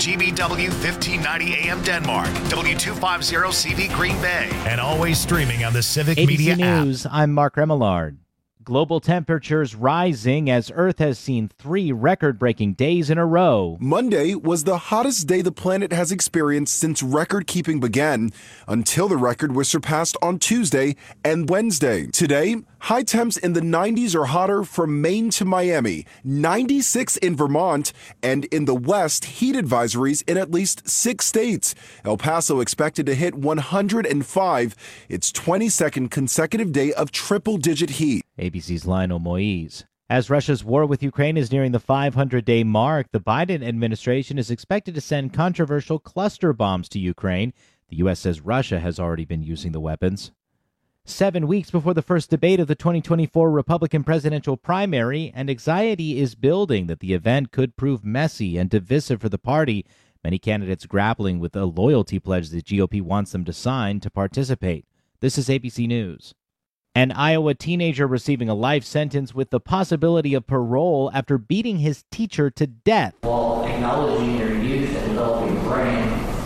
WGBW 1590 AM Denmark, W250CV Green Bay, and always streaming on the Civic ABC Media News, app. I'm Mark Remillard. Global temperatures rising as Earth has seen 3 record-breaking days in a row. Monday was the hottest day the planet has experienced since record-keeping began, until the record was surpassed on Tuesday and Wednesday. Today, high temps in the 90s or hotter from Maine to Miami, 96 in Vermont, and in the West, heat advisories in at least 6 states. El Paso expected to hit 105, its 22nd consecutive day of triple-digit heat. ABC's Lionel Moise. As Russia's war with Ukraine is nearing the 500-day mark, the Biden administration is expected to send controversial cluster bombs to Ukraine. The U.S. says Russia has already been using the weapons. 7 weeks before the first debate of the 2024 Republican presidential primary, and anxiety is building that the event could prove messy and divisive for the party. Many candidates grappling with a loyalty pledge the GOP wants them to sign to participate. This is ABC News. An Iowa teenager receiving a life sentence with the possibility of parole after beating his teacher to death. While acknowledging your youth and developing brain,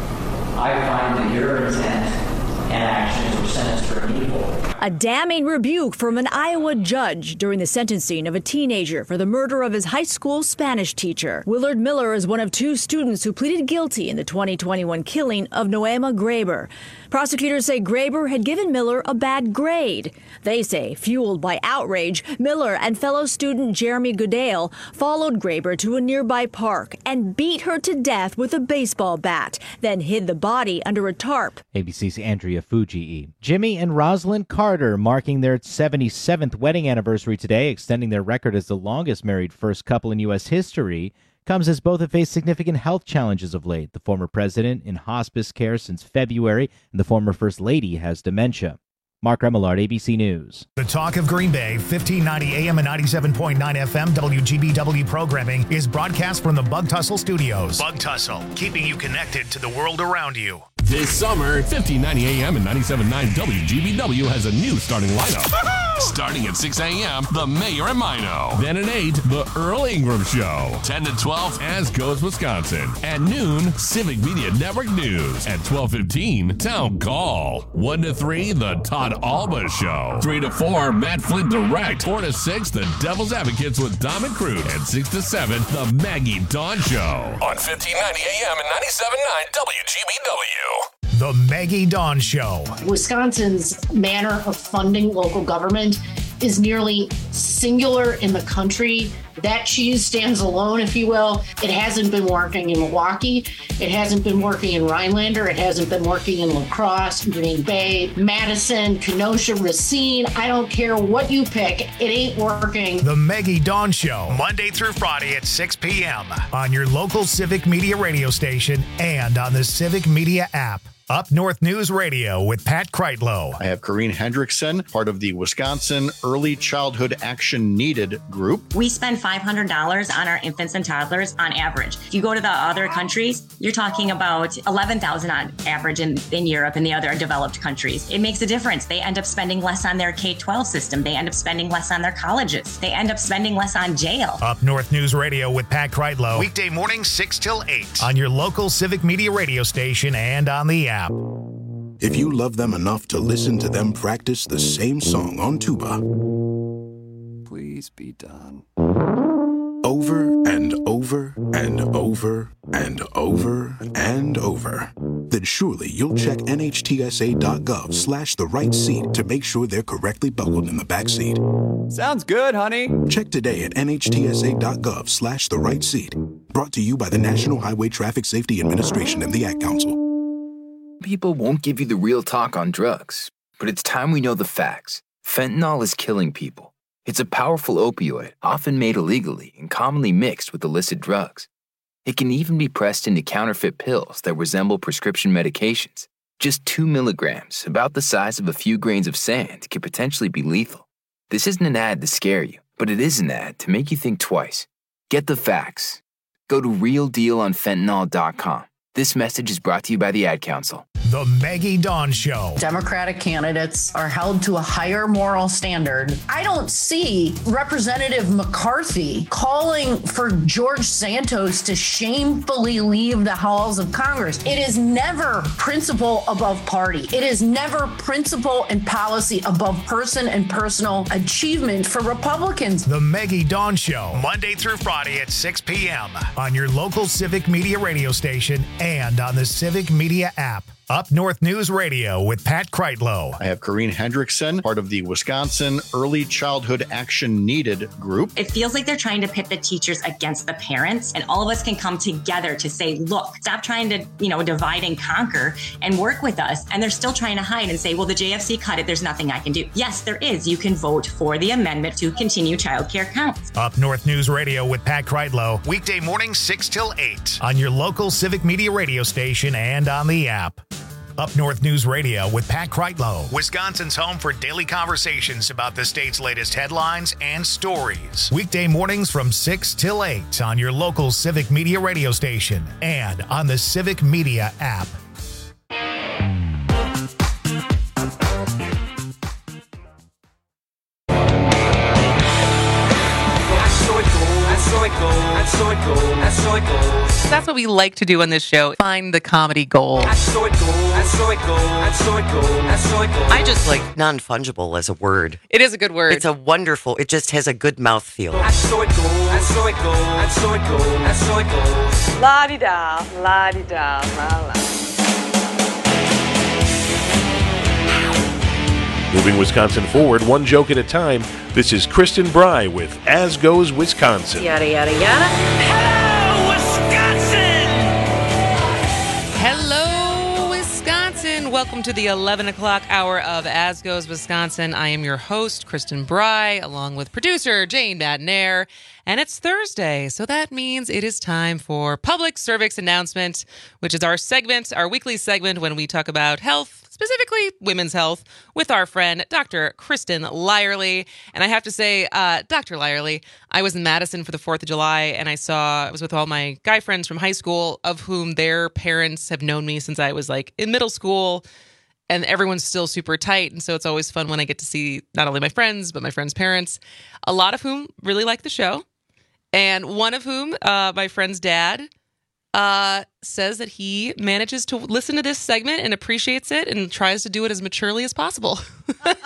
I find that your intent and actions were sentenced for an evil. A damning rebuke from an Iowa judge during the sentencing of a teenager for the murder of his high school Spanish teacher. Willard Miller is one of 2 students who pleaded guilty in the 2021 killing of Noema Graber. Prosecutors say Graber had given Miller a bad grade. They say, fueled by outrage, Miller and fellow student Jeremy Goodale followed Graber to a nearby park and beat her to death with a baseball bat, then hid the body under a tarp. ABC's Andrea Fujii. Jimmy and Rosalind Carter marking their 77th wedding anniversary today, extending their record as the longest married first couple in U.S. history. Comes as both have faced significant health challenges of late. The former president in hospice care since February, and the former first lady has dementia. Mark Remillard, ABC News. The Talk of Green Bay, 1590 AM and 97.9 FM WGBW programming is broadcast from the Bug Tussle Studios. Bug Tussle, keeping you connected to the world around you. This summer, 1590 AM and 97.9 WGBW has a new starting lineup. Starting at 6 a.m., The Mayor and Mino. Then at 8, The Earl Ingram Show. 10 to 12, As Goes Wisconsin. At noon, Civic Media Network News. At 12:15, Town Call. 1 to 3, The Todd Alba Show. 3 to 4, Matt Flint Direct. 4 to 6, The Devil's Advocates with Dom and Crute. And 6 to 7, The Maggie Dawn Show. On 1590 AM and 97.9 WGBW. The Maggie Dawn Show. Wisconsin's manner of funding local government is nearly singular in the country. That cheese stands alone, if you will. It hasn't been working in Milwaukee. It hasn't been working in Rhinelander. It hasn't been working in La Crosse, Green Bay, Madison, Kenosha, Racine. I don't care what you pick. It ain't working. The Maggie Dawn Show, Monday through Friday at 6 p.m. on your local Civic Media radio station and on the Civic Media app. Up North News Radio with Pat Kreitlow. I have Corrine Hendrickson, part of the Wisconsin Early Childhood Action Needed group. We spend $500 on our infants and toddlers on average. If you go to the other countries, you're talking about $11,000 on average in Europe and the other developed countries. It makes a difference. They end up spending less on their K-12 system. They end up spending less on their colleges. They end up spending less on jail. Up North News Radio with Pat Kreitlow. Weekday mornings 6 till 8 on your local Civic Media radio station and on the app. If you love them enough to listen to them practice the same song on tuba, please be done. Over and over and over and over and over, then surely you'll check NHTSA.gov/the right seat to make sure they're correctly buckled in the back seat. Sounds good, honey. Check today at NHTSA.gov/the right seat. Brought to you by the National Highway Traffic Safety Administration and the Ad Council. People won't give you the real talk on drugs, but it's time we know the facts. Fentanyl is killing people. It's a powerful opioid, often made illegally and commonly mixed with illicit drugs. It can even be pressed into counterfeit pills that resemble prescription medications. Just 2 milligrams, about the size of a few grains of sand, can potentially be lethal. This isn't an ad to scare you, but it is an ad to make you think twice. Get the facts. Go to realdealonfentanyl.com. This message is brought to you by the Ad Council. The Maggie Dawn Show. Democratic candidates are held to a higher moral standard. I don't see Representative McCarthy calling for George Santos to shamefully leave the halls of Congress. It is never principle above party. It is never principle and policy above person and personal achievement for Republicans. The Maggie Dawn Show, Monday through Friday at 6 p.m. on your local Civic Media radio station and on the Civic Media app. Up North News Radio with Pat Kreitlow. I have Corrine Hendrickson, part of the Wisconsin Early Childhood Action Needed group. It feels like they're trying to pit the teachers against the parents, and all of us can come together to say, look, stop trying to, divide and conquer and work with us. And they're still trying to hide and say, well, the JFC cut it. There's nothing I can do. Yes, there is. You can vote for the amendment to continue childcare counts. Up North News Radio with Pat Kreitlow, weekday mornings 6 till 8 on your local Civic Media radio station and on the app. Up North News Radio with Pat Kreitlow, Wisconsin's home for daily conversations about the state's latest headlines and stories. Weekday mornings from 6 till 8 on your local Civic Media radio station and on the Civic Media app. That's what we like to do on this show. Find the comedy gold. I just like non-fungible as a word. It is a good word. It's a wonderful, it just has a good mouthfeel. La-di-da, la-di-da, la-la. Moving Wisconsin forward, one joke at a time, this is Kristen Bry with As Goes Wisconsin. Yada, yada, yada. Hello, Wisconsin! Hello, Wisconsin! Welcome to the 11 o'clock hour of As Goes Wisconsin. I am your host, Kristen Bry, along with producer Jane Madnair. And it's Thursday, so that means it is time for Public Cervix Announcement, which is our segment, our weekly segment when we talk about health, specifically women's health, with our friend, Dr. Kristen Lyerly. And I have to say, Dr. Lyerly, I was in Madison for the 4th of July, and I was with all my guy friends from high school, of whom their parents have known me since I was like in middle school, and everyone's still super tight. And so it's always fun when I get to see not only my friends, but my friends' parents, a lot of whom really like the show. And one of whom, my friend's dad, says that he manages to listen to this segment and appreciates it and tries to do it as maturely as possible. That's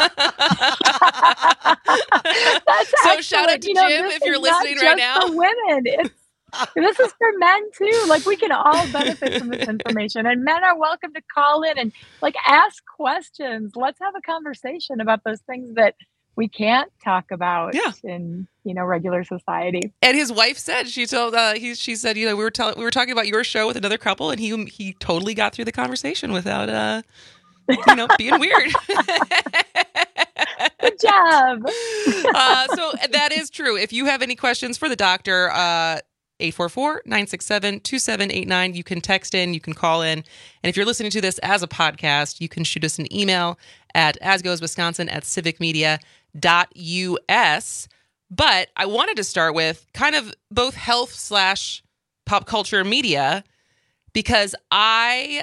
so shout out to Jim if you're listening right now. For women. This is for men too. Like, we can all benefit from this information, and men are welcome to call in and ask questions. Let's have a conversation about those things that we can't talk about in regular society. And his wife said, she said, we were talking about your show with another couple, and he totally got through the conversation without being weird. Good job. So that is true. If you have any questions for the doctor, 844-967-2789. You can text in, you can call in. And if you're listening to this as a podcast, you can shoot us an email at asgoeswisconsin@civicmedia.us. But I wanted to start with kind of both health/pop culture media, because I'm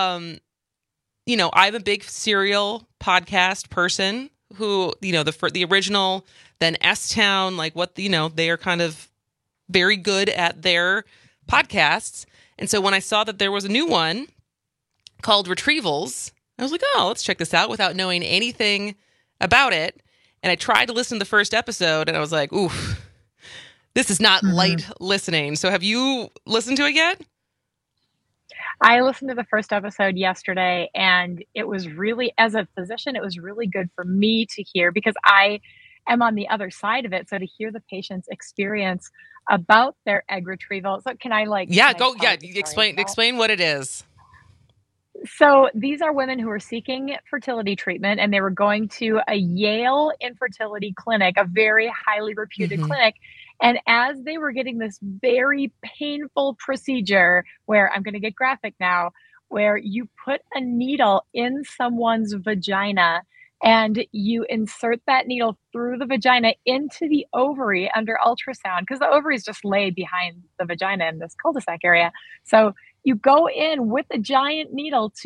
a big serial podcast person who, the original, then S-Town, they are kind of very good at their podcasts. And so when I saw that there was a new one called Retrievals, I was like, oh, let's check this out without knowing anything about it. And I tried to listen to the first episode, and I was like, oof, this is not light listening. So have you listened to it yet? I listened to the first episode yesterday, and it was really, as a physician, it was really good for me to hear, because I am on the other side of it. So to hear the patient's experience about their egg retrieval. So can I explain what it is. So these are women who are seeking fertility treatment, and they were going to a Yale infertility clinic, a very highly reputed clinic. And as they were getting this very painful procedure, where I'm going to get graphic now, where you put a needle in someone's vagina and you insert that needle through the vagina into the ovary under ultrasound, because the ovaries just lay behind the vagina in this cul-de-sac area. So you go in with a giant needle to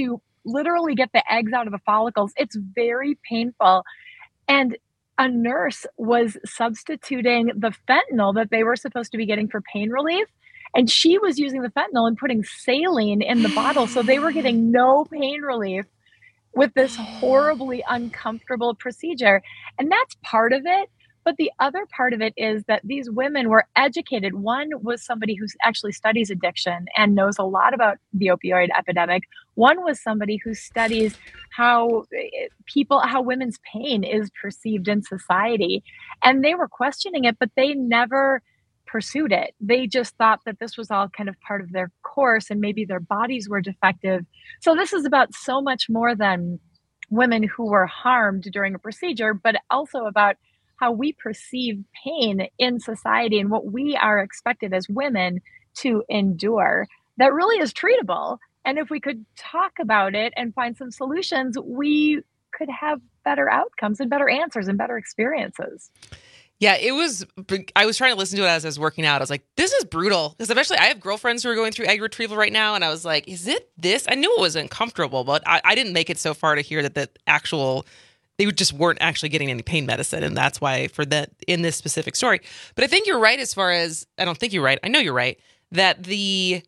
literally get the eggs out of the follicles. It's very painful. And a nurse was substituting the fentanyl that they were supposed to be getting for pain relief. And she was using the fentanyl and putting saline in the bottle. So they were getting no pain relief with this horribly uncomfortable procedure. And that's part of it. But the other part of it is that these women were educated. One was somebody who actually studies addiction and knows a lot about the opioid epidemic. One was somebody who studies how women's pain is perceived in society. And they were questioning it, but they never pursued it. They just thought that this was all kind of part of their course and maybe their bodies were defective. So this is about so much more than women who were harmed during a procedure, but also about how we perceive pain in society and what we are expected as women to endure that really is treatable. And if we could talk about it and find some solutions, we could have better outcomes and better answers and better experiences. Yeah, I was trying to listen to it as I was working out. I was like, this is brutal. Because eventually I have girlfriends who are going through egg retrieval right now. And I was like, is it this? I knew it was uncomfortable, but I didn't make it so far to hear that they just weren't actually getting any pain medicine. And that's why in this specific story. But I think you're right I don't think you're right. I know you're right, that the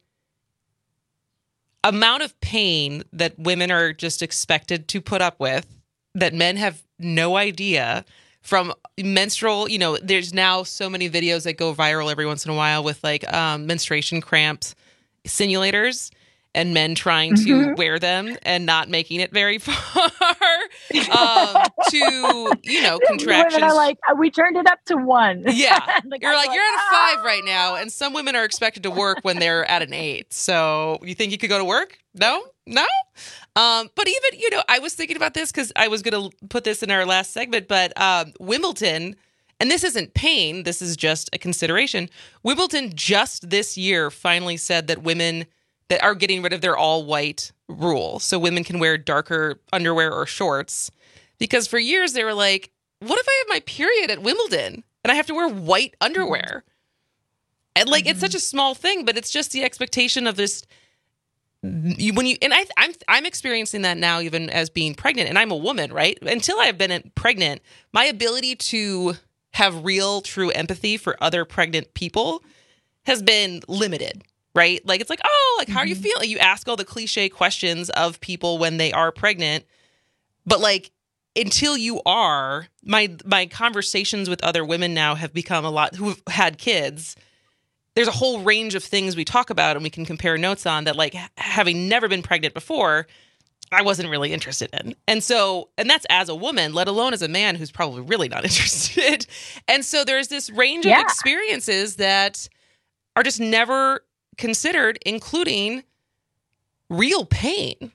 amount of pain that women are just expected to put up with, that men have no idea from menstrual, there's now so many videos that go viral every once in a while with menstruation cramps simulators and men trying to wear them and not making it very far to, contractions. Women are like, we turned it up to 1. Yeah. You're at a 5 right now. And some women are expected to work when they're at an 8. So you think you could go to work? No? But even, I was thinking about this because I was going to put this in our last segment, but Wimbledon, and this isn't pain, this is just a consideration. Wimbledon just this year finally said that women that are getting rid of their all white rule. So women can wear darker underwear or shorts. Because for years they were like, what if I have my period at Wimbledon and I have to wear white underwear? And it's such a small thing, but it's just the expectation of this. I'm experiencing that now, even as being pregnant, and I'm a woman, right? Until I've been pregnant, my ability to have real, true empathy for other pregnant people has been limited, right? It's like, how are you feeling? You ask all the cliche questions of people when they are pregnant, but until you are, my conversations with other women now have become a lot who've had kids. There's a whole range of things we talk about and we can compare notes on that, having never been pregnant before, I wasn't really interested in. And that's as a woman, let alone as a man who's probably really not interested. And so there's this range of experiences that are just never considered, including real pain.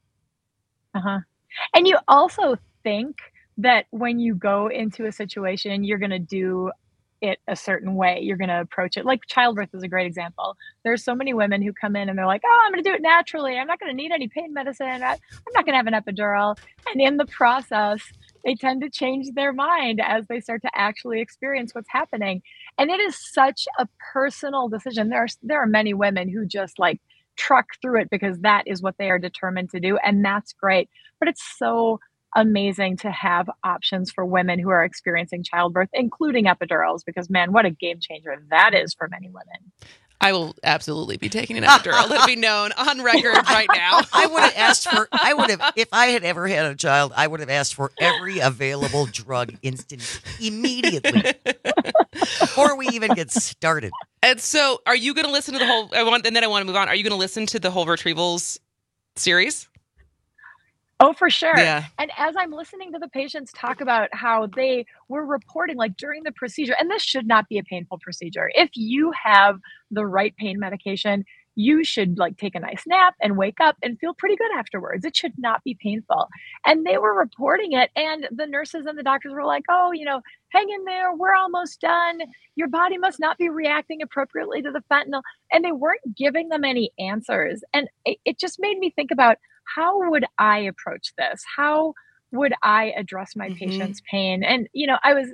And you also think that when you go into a situation, you're going to do it a certain way. You're going to approach it. Childbirth is a great example. There's so many women who come in and they're like, I'm going to do it naturally. I'm not going to need any pain medicine. I'm not going to have an epidural. And in the process, they tend to change their mind as they start to actually experience what's happening. And it is such a personal decision. There are many women who just truck through it because that is what they are determined to do. And that's great. But it's so amazing to have options for women who are experiencing childbirth, including epidurals, because man, what a game changer that is for many women. I will absolutely be taking an epidural. Let it be known on record right now. If I had ever had a child, I would have asked for every available drug immediately before we even get started. And so are you going to listen to the whole, I want to move on. Are you going to listen to the whole Retrievals series? Oh, for sure. Yeah. And as I'm listening to the patients talk about how they were reporting during the procedure, and this should not be a painful procedure. If you have the right pain medication, you should take a nice nap and wake up and feel pretty good afterwards. It should not be painful. And they were reporting it. And the nurses and the doctors were like, hang in there. We're almost done. Your body must not be reacting appropriately to the fentanyl. And they weren't giving them any answers. And it just made me think about, how would I approach this? How would I address my patient's pain? And, I was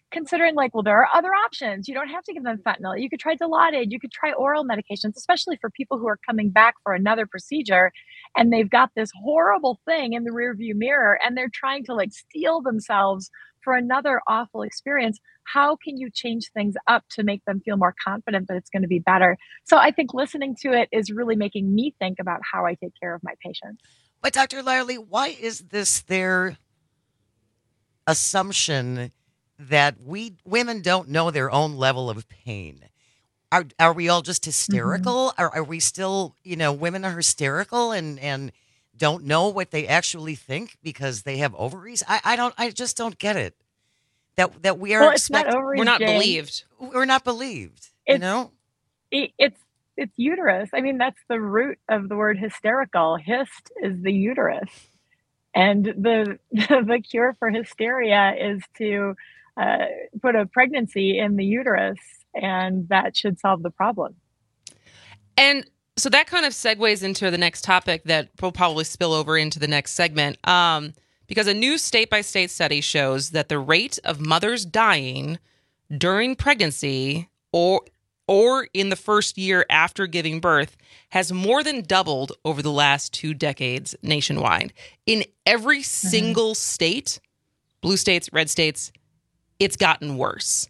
considering like, well, there are other options. You don't have to give them fentanyl. You could try Dilaudid. You could try oral medications, especially for people who are coming back for another procedure and they've got this horrible thing in the rearview mirror and they're trying to like steel themselves for another awful experience. How can you change things up to make them feel more confident that it's going to be better? So I think listening to it is really making me think about how I take care of my patients. But Dr. Lyerly, why is this their assumption that women don't know their own level of pain? Are we all just hysterical? Mm-hmm. Are we still, women are hysterical and don't know what they actually think because they have ovaries? I just don't get it. That we are it's not ovaries, we're not Jane. believed. We're not believed. It's uterus. I mean, that's the root of the word hysterical. Hyst is the uterus. And the cure for hysteria is to put a pregnancy in the uterus, and that should solve the problem. And so that kind of segues into the next topic that will probably spill over into the next segment. Because a new state-by-state study shows that the rate of mothers dying during pregnancy or in the first year after giving birth has more than doubled over the last 2 decades nationwide. In every single state, blue states, red states, it's gotten worse.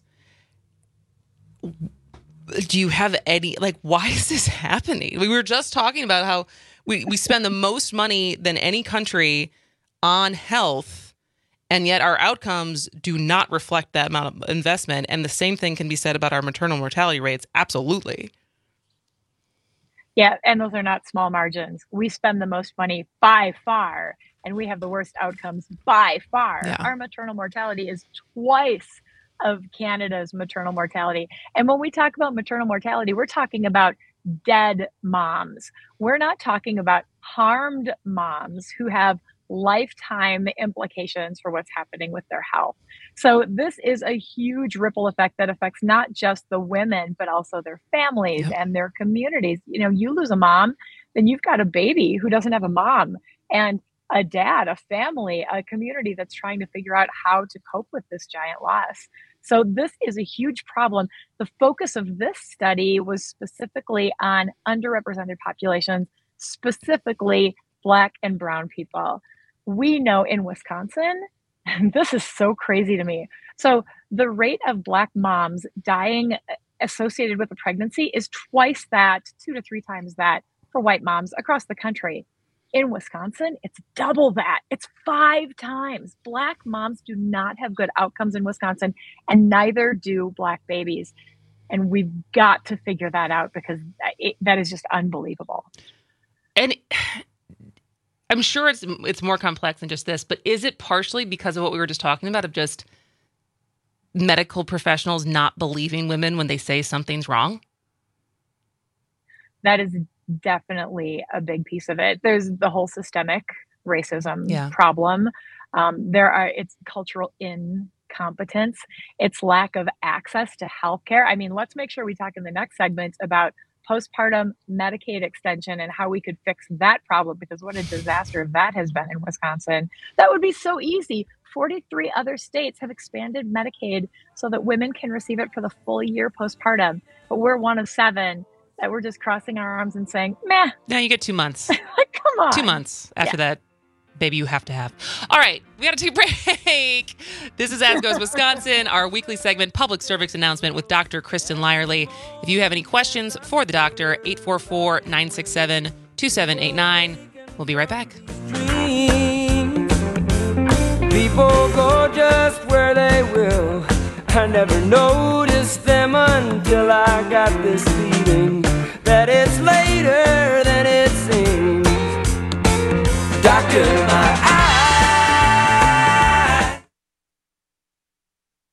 Do you have any, why is this happening? We were just talking about how we spend the most money than any country on health, and yet our outcomes do not reflect that amount of investment. And the same thing can be said about our maternal mortality rates. Absolutely. Yeah, and those are not small margins. We spend the most money by far, and we have the worst outcomes by far. Yeah. Our maternal mortality is twice of Canada's maternal mortality. And when we talk about maternal mortality, we're talking about dead moms. We're not talking about harmed moms who have lifetime implications for what's happening with their health. So this is a huge ripple effect that affects not just the women, but also their families and their communities. You lose a mom, then you've got a baby who doesn't have a mom, and a dad, a family, a community that's trying to figure out how to cope with this giant loss. So this is a huge problem. The focus of this study was specifically on underrepresented populations, specifically Black and brown people. We know in Wisconsin, and this is so crazy to me. So the rate of Black moms dying associated with a pregnancy is twice that, 2 to 3 times that for white moms across the country. In Wisconsin, it's double that. It's 5 times. Black moms do not have good outcomes in Wisconsin, and neither do Black babies. And we've got to figure that out because that is just unbelievable. And I'm sure it's more complex than just this, but is it partially because of what we were just talking about, of just medical professionals not believing women when they say something's wrong? That is definitely a big piece of it. There's the whole systemic racism problem. It's cultural incompetence. It's lack of access to healthcare. I mean, let's make sure we talk in the next segment about postpartum Medicaid extension and how we could fix that problem, because what a disaster that has been in Wisconsin. That would be so easy. 43 other states have expanded Medicaid so that women can receive it for the full year postpartum. But we're one of 7 that we're just crossing our arms and saying, meh. Now you get 2 months. Come on. 2 months after that, baby, you have to have. All right, we got to take a break. This is As Goes Wisconsin, our weekly segment, public service announcement with Dr. Kristen Lyerly. If you have any questions for the doctor, 844-967-2789. We'll be right back. People go just where they will. I never noticed them until I got this feeling that it's later than it seems. Doctor, my eye.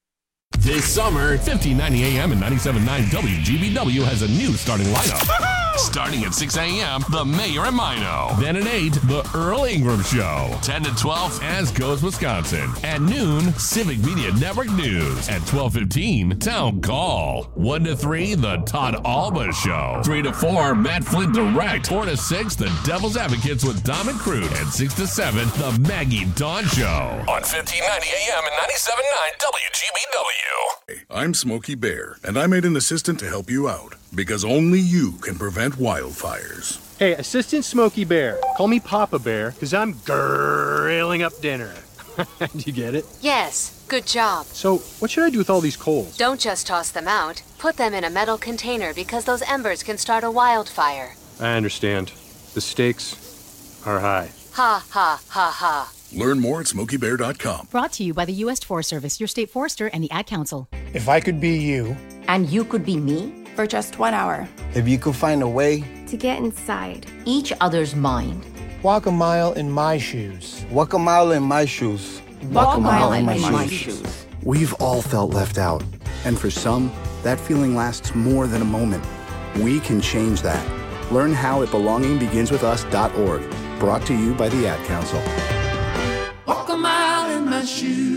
This summer, 1590 AM and 97.9 WGBW has a new starting lineup. Starting at 6 a.m., The Mayor and Mino. Then at 8, The Earl Ingram Show. 10 to 12, As Goes Wisconsin. At noon, Civic Media Network News. At 12:15, Town Call. 1 to 3, The Todd Alba Show. 3 to 4, Matt Flint Direct. 4 to 6, The Devil's Advocates with Dom and Crude. And 6 to 7, The Maggie Dawn Show. On 1590 AM and 97.9 WGBW. I'm Smokey Bear, and I made an assistant to help you out, because only you can prevent wildfires. Hey, Assistant Smokey Bear. Call me Papa Bear, because I'm grilling up dinner. Do you get it? Yes, good job. So, what should I do with all these coals? Don't just toss them out. Put them in a metal container because those embers can start a wildfire. I understand. The stakes are high. Ha, ha, ha, ha. Learn more at SmokeyBear.com. Brought to you by the U.S. Forest Service, your state forester, and the Ad Council. If I could be you. And you could be me? For just 1 hour. If you could find a way. To get inside each other's mind. Walk a mile in my shoes. Walk a mile in my shoes. Walk a mile in my shoes. We've all felt left out. And for some, that feeling lasts more than a moment. We can change that. Learn how at belongingbeginswithus.org. Brought to you by the Ad Council. Walk a mile in my shoes.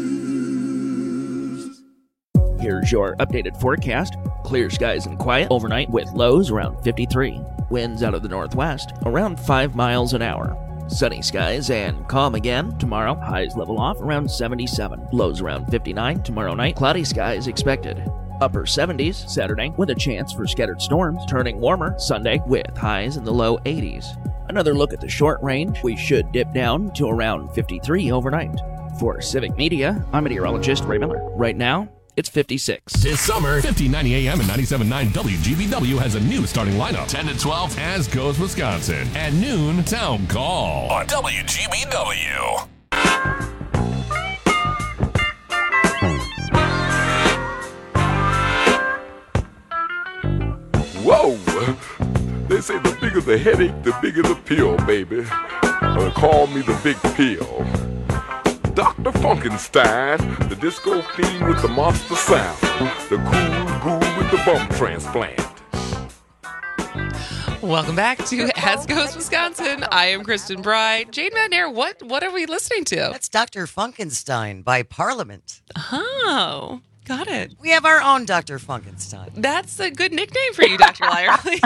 Here's your updated forecast. Clear skies and quiet overnight with lows around 53. Winds out of the northwest around 5 miles an hour. Sunny skies and calm again tomorrow. Highs level off around 77. Lows around 59 tomorrow night. Cloudy skies expected. Upper 70s Saturday with a chance for scattered storms. Turning warmer Sunday with highs in the low 80s. Another look at the short range. We should dip down to around 53 overnight. For Civic Media, I'm meteorologist Ray Miller. Right now, it's 56. This summer, 1590 AM and 97.9 WGBW has a new starting lineup. 10 to 12, As Goes Wisconsin. At noon, Town Call on WGBW. Whoa! They say the bigger the headache, the bigger the pill, baby. Call me the big pill. Dr. Funkenstein, the disco fiend with the monster sound. The cool ghoul with the bum transplant. Welcome back to As Goes Wisconsin. I am Kristen Bry. Jane McNair, what are we listening to? That's Dr. Funkenstein by Parliament. Oh, got it. We have our own Dr. Funkenstein. That's a good nickname for you, Dr. Lyerly.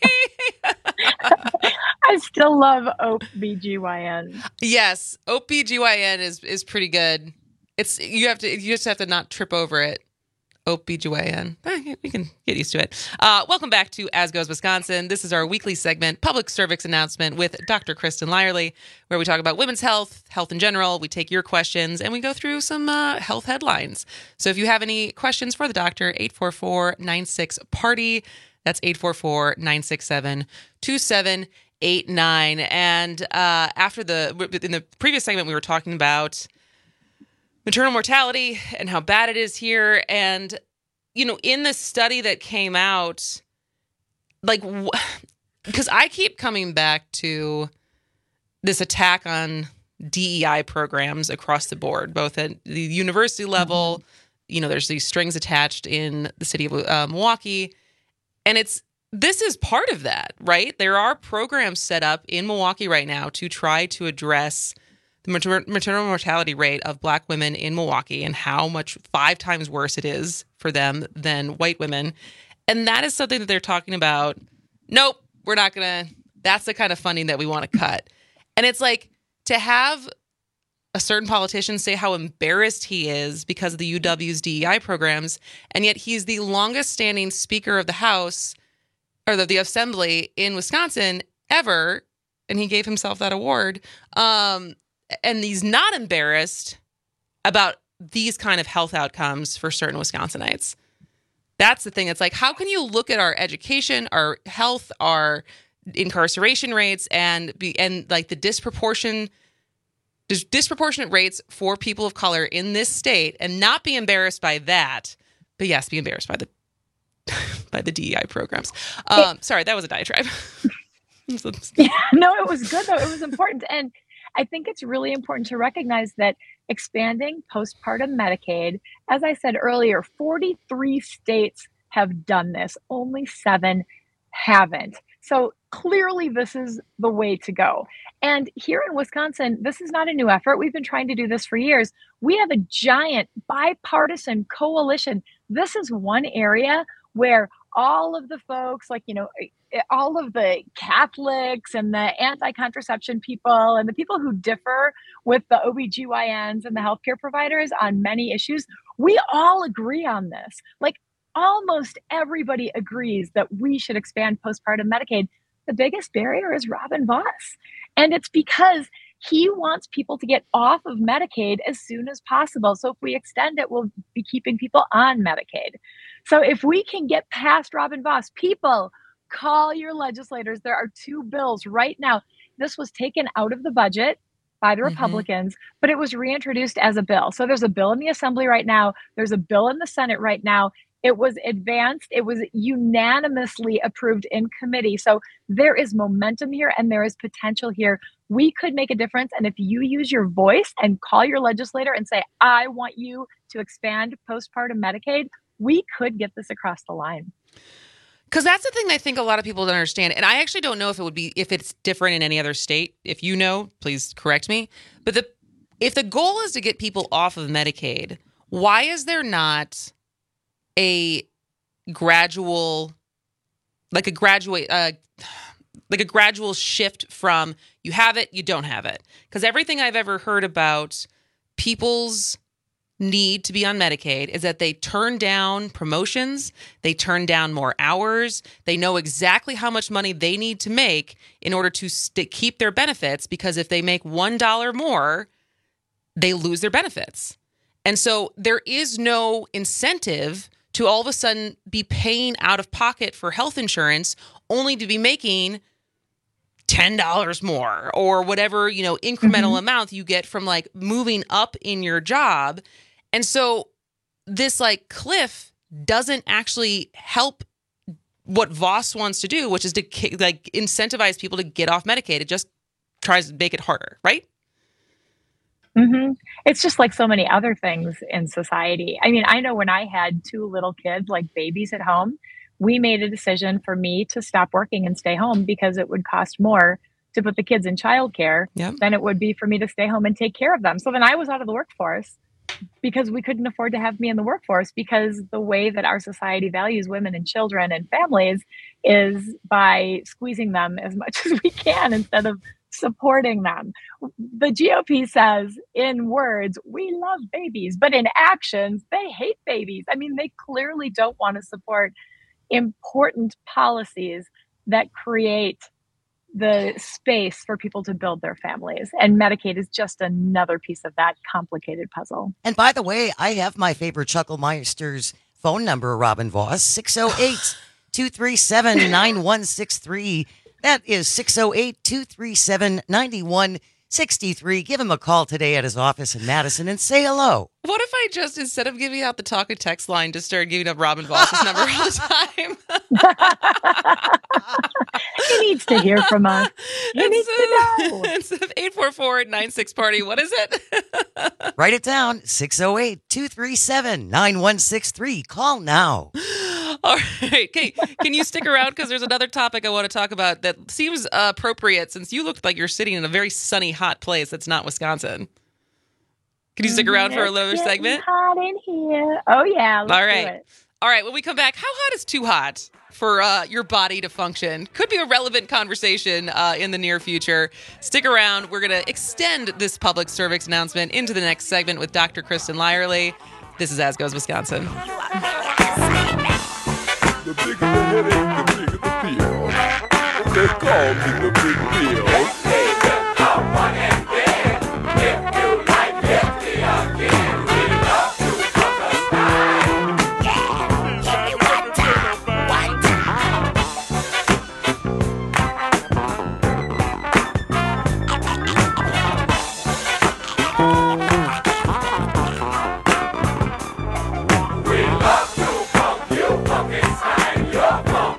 I still love OBGYN. Yes, OBGYN is pretty good. It's you just have to not trip over it. OBGYN. We can get used to it. Welcome back to As Goes Wisconsin. This is our weekly segment, Public Service Announcement with Dr. Kristen Lyerly, where we talk about women's health in general. We take your questions, and we go through some health headlines. So if you have any questions for the doctor, 844-96-PARTY. That's 844-967-2789. And in the previous segment, we were talking about maternal mortality and how bad it is here. And, in the study that came out, because I keep coming back to this attack on DEI programs across the board, both at the university level, there's these strings attached in the city of Milwaukee. And this is part of that, right? There are programs set up in Milwaukee right now to try to address the maternal mortality rate of Black women in Milwaukee and how much 5 times worse it is for them than white women. And that is something that they're talking about. Nope, we're not going to. That's the kind of funding that we want to cut. And it's like to have a certain politician say how embarrassed he is because of the UW's DEI programs, and yet he's the longest standing Speaker of the House or the Assembly in Wisconsin ever, and he gave himself that award. And he's not embarrassed about these kind of health outcomes for certain Wisconsinites. That's the thing. It's like, how can you look at our education, our health, our incarceration rates, and like the disproportionate rates for people of color in this state and not be embarrassed by that, but yes, be embarrassed by the DEI programs. Sorry, that was a diatribe. Yeah, no, it was good though. It was important. And I think it's really important to recognize that expanding postpartum Medicaid, as I said earlier, 43 states have done this. Only 7 haven't. So clearly this is the way to go. And here in Wisconsin, this is not a new effort. We've been trying to do this for years. We have a giant bipartisan coalition. This is one area where all of the folks, like, all of the Catholics and the anti-contraception people and the people who differ with the OBGYNs and the healthcare providers on many issues, we all agree on this. Like, almost everybody agrees that we should expand postpartum Medicaid. The biggest barrier is Robin Vos. And it's because he wants people to get off of Medicaid as soon as possible. So if we extend it, we'll be keeping people on Medicaid. So if we can get past Robin Vos, people, call your legislators. There are 2 bills right now. This was taken out of the budget by the Republicans, but it was reintroduced as a bill. So there's a bill in the Assembly right now. There's a bill in the Senate right now. It was advanced. It was unanimously approved in committee. So there is momentum here and there is potential here. We could make a difference. And if you use your voice and call your legislator and say, I want you to expand postpartum Medicaid, we could get this across the line. Because that's the thing I think a lot of people don't understand. And I actually don't know if it's different in any other state. If you know, please correct me. But if the goal is to get people off of Medicaid, why is there not a gradual shift from you have it, you don't have it? Because everything I've ever heard about people's need to be on Medicaid is that they turn down promotions, they turn down more hours, they know exactly how much money they need to make in order to keep their benefits, because if they make $1 more, they lose their benefits. And so there is no incentive to all of a sudden be paying out of pocket for health insurance only to be making $10 more or whatever, incremental amount you get from like moving up in your job. And so this like cliff doesn't actually help what Vos wants to do, which is to like incentivize people to get off Medicaid. It just tries to make it harder, right? It's just like so many other things in society. I mean, I know when I had 2 little kids, like babies at home, we made a decision for me to stop working and stay home because it would cost more to put the kids in childcare than it would be for me to stay home and take care of them. So then I was out of the workforce because we couldn't afford to have me in the workforce, because the way that our society values women and children and families is by squeezing them as much as we can instead of supporting them. The GOP says in words, we love babies, but in actions, they hate babies. I mean, they clearly don't want to support important policies that create the space for people to build their families. And Medicaid is just another piece of that complicated puzzle. And by the way, I have my favorite Chucklemeister's phone number, Robin Vos, 608-237-9163. That is 608-237-9163. Give him a call today at his office in Madison and say hello. What if I just, instead of giving out the talk and text line, just started giving up Robin Vos' number all the time? He needs to hear from us. He needs to know. Instead of 844-96-PARTY, what is it? Write it down, 608-237-9163. Call now. All right. Okay. Can you stick around? Because there's another topic I want to talk about that seems appropriate, since you looked like you're sitting in a very sunny, hot place that's not Wisconsin. Can you stick around for another segment? Hot in here. Oh, yeah. Let's All right. do it. All right. When we come back, how hot is too hot for your body to function? Could be a relevant conversation in the near future. Stick around. We're going to extend this public service announcement into the next segment with Dr. Kristen Lyerly. This is As Goes Wisconsin. The bigger the headache, the bigger the pill. They call me the big pill. If you like lefty, I'll give you enough to conquer time. Yeah, give me one time. We love to pump you, pumpkin sign your pump.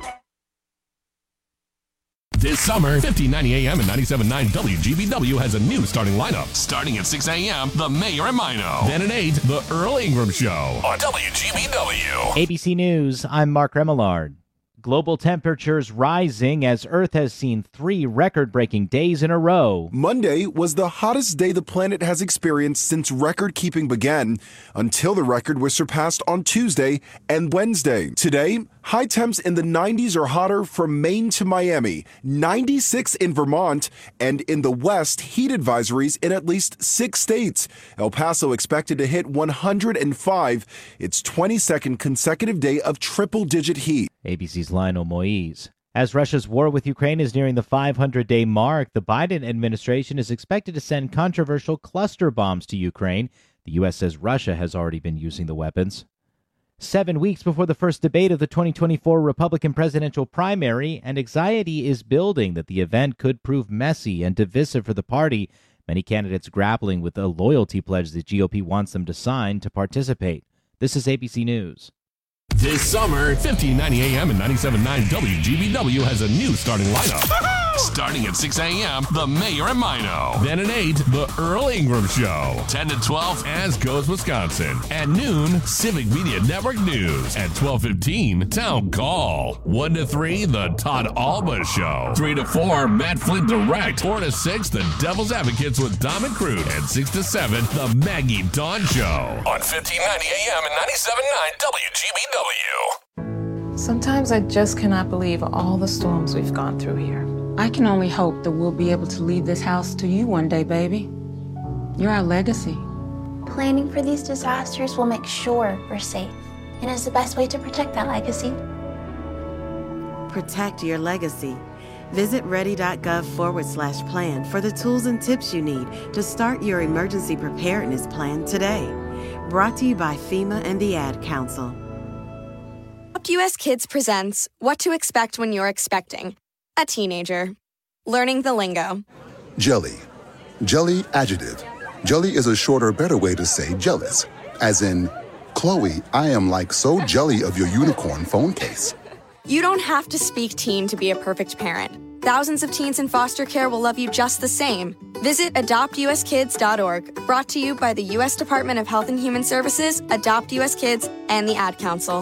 This summer, 1590 AM and 97.9 WGBW has a new starting lineup. Starting at 6 a.m., The Mayor and Mino. Then at 8, The Earl Ingram Show on WGBW. ABC News, I'm Mark Remillard. Global temperatures rising as Earth has seen 3 record-breaking days in a row. Monday was the hottest day the planet has experienced since record-keeping began, until the record was surpassed on Tuesday and Wednesday. Today, high temps in the 90s or hotter from Maine to Miami, 96 in Vermont, and in the West, heat advisories in at least 6 states. El Paso expected to hit 105, its 22nd consecutive day of triple-digit heat. ABC's Lionel Moise. As Russia's war with Ukraine is nearing the 500-day mark, the Biden administration is expected to send controversial cluster bombs to Ukraine. The U.S. says Russia has already been using the weapons. 7 weeks before the first debate of the 2024 Republican presidential primary, and anxiety is building that the event could prove messy and divisive for the party. Many candidates grappling with a loyalty pledge the GOP wants them to sign to participate. This is ABC News. This summer, 1590 AM and 97.9 WGBW has a new starting lineup. Starting at 6 a.m., The Mayor and Mino. Then at 8, The Earl Ingram Show. 10 to 12, As Goes Wisconsin. At noon, Civic Media Network News. At 12:15, Town Call. 1 to 3, The Todd Alba Show. 3 to 4, Matt Flint Direct. 4 to 6, The Devil's Advocates with Dom and Crude. And 6 to 7, The Maggie Dawn Show. On 1590 AM and 97.9 WGBW. Sometimes I just cannot believe all the storms we've gone through here. I can only hope that we'll be able to leave this house to you one day, baby. You're our legacy. Planning for these disasters will make sure we're safe, and is the best way to protect that legacy. Protect your legacy. Visit ready.gov/plan for the tools and tips you need to start your emergency preparedness plan today. Brought to you by FEMA and the Ad Council. Adopt US Kids presents What to Expect When You're Expecting a Teenager. Learning the lingo. Jelly. Jelly adjective. Jelly is a shorter, better way to say jealous. As in, Chloe, I am like so jelly of your unicorn phone case. You don't have to speak teen to be a perfect parent. Thousands of teens in foster care will love you just the same. Visit adoptuskids.org. Brought to you by the U.S. Department of Health and Human Services, Adopt US Kids, and the Ad Council.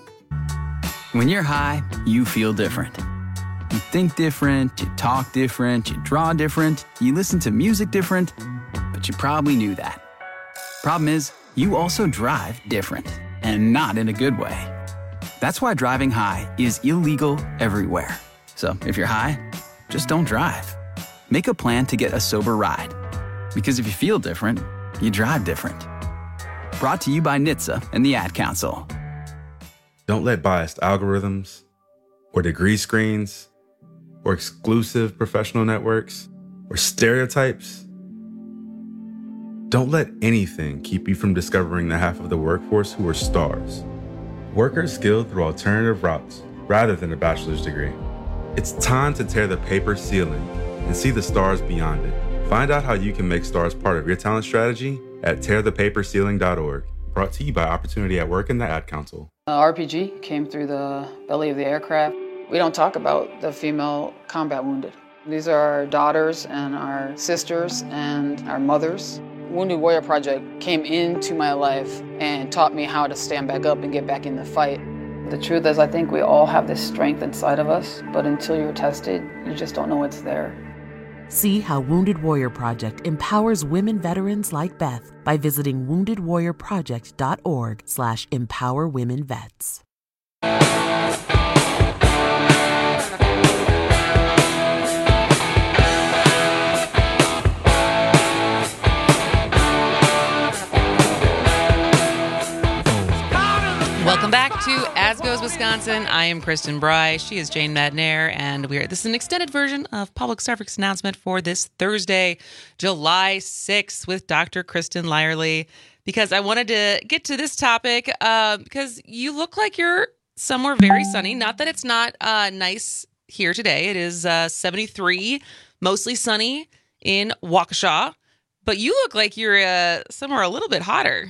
When you're high, you feel different. You think different, you talk different, you draw different, you listen to music different, but you probably knew that. Problem is, you also drive different, and not in a good way. That's why driving high is illegal everywhere. So if you're high, just don't drive. Make a plan to get a sober ride. Because if you feel different, you drive different. Brought to you by NHTSA and the Ad Council. Don't let biased algorithms or degree screens or exclusive professional networks or stereotypes. Don't let anything keep you from discovering the half of the workforce who are stars. Workers skilled through alternative routes rather than a bachelor's degree. It's time to tear the paper ceiling and see the stars beyond it. Find out how you can make stars part of your talent strategy at tearthepaperceiling.org. Brought to you by Opportunity at Work and the Ad Council. RPG came through the belly of the aircraft. We don't talk about the female combat wounded. These are our daughters and our sisters and our mothers. Wounded Warrior Project came into my life and taught me how to stand back up and get back in the fight. The truth is, I think we all have this strength inside of us, but until you're tested, you just don't know it's there. See how Wounded Warrior Project empowers women veterans like Beth by visiting woundedwarriorproject.org/empowerwomenvets. Welcome back to As Goes Wisconsin. I am Kristen Bry. She is Jane Madnair, and this is an extended version of Public Service announcement for this Thursday, July 6th, with Dr. Kristen Lyerly, because I wanted to get to this topic because you look like you're somewhere very sunny. Not that it's not nice here today. It is 73, mostly sunny in Waukesha, but you look like you're somewhere a little bit hotter.